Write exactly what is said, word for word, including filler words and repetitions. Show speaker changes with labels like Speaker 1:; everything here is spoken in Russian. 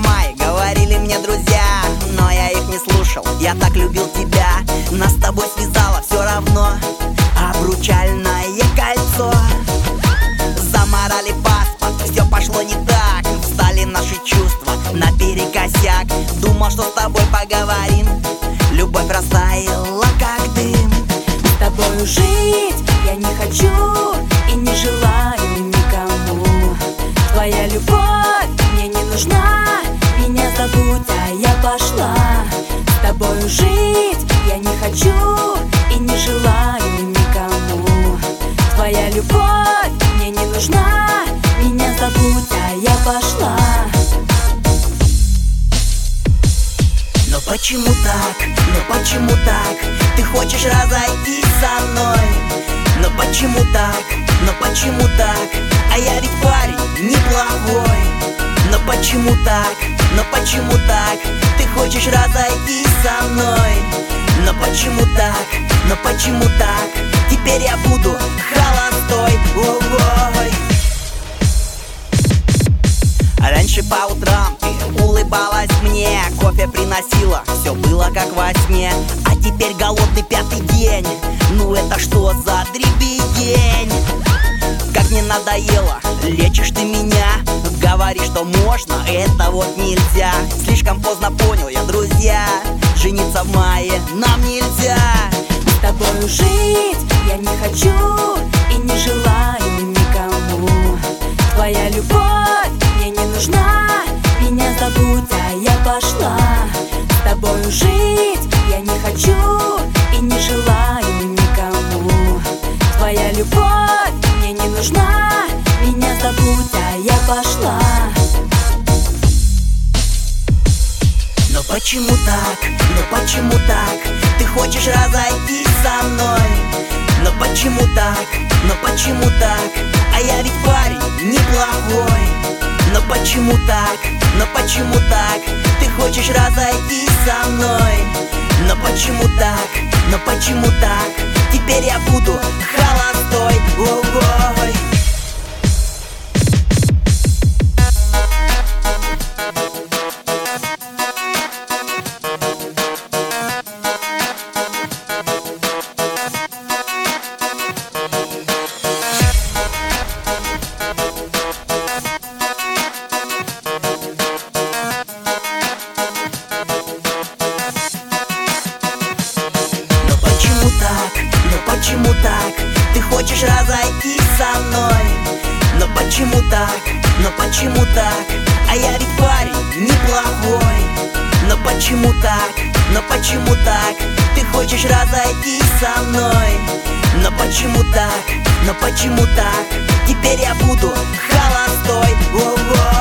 Speaker 1: май, говорили мне друзья, но я их не слушал. Я так любил тебя, нас с тобой связало все равно обручальное кольцо. Заморали паспорт, все пошло не так, встали наши чувства наперекосяк. Думал, что с тобой поговорим, любовь растаяла как дым.
Speaker 2: С тобою жить я не хочу и не желаю никому. Твоя любовь мне не нужна, меня забудь, а я пошла. С тобою жить я не хочу и не желаю никому. Твоя любовь мне не нужна, меня забудь, а я пошла.
Speaker 1: Но почему так, но почему так? Ты хочешь разойтись со мной? Но почему так, но почему так? А я ведь парень неплохой. Но почему так, но почему так? Ты хочешь разойтись со мной? Но почему так, но почему так? Теперь я буду холостой. Ой. Раньше по утрам ты улыбалась мне, кофе приносила, все было как во сне. А теперь голодный пятый день, ну это что за дребедень? Как мне надоело, лечишь ты меня, говоришь, что можно, это вот нельзя. Слишком поздно понял я, друзья, жениться в мае нам нельзя.
Speaker 2: С тобою жить я не хочу и не желаю никому. Твоя любовь мне не нужна, меня забудь, а я пошла. С тобою жить я не хочу и не желаю никому. Твоя любовь мне не нужна, меня забудь, а я пошла.
Speaker 1: Но почему так, но почему так? Ты хочешь разойтись со мной? Но почему так, но почему так? А я ведь парень неплохой. Но почему так, но почему так? Ты хочешь разойтись со мной? Но почему так, но почему так? Теперь я буду холостой. Ой. Почему так? Ты хочешь разойтись со мной? Но почему так? Но почему так? А я ведь парень неплохой. Но почему так? Но почему так? Ты хочешь разойтись со мной? Но почему так? Но почему так? Теперь я буду холостой. Ого.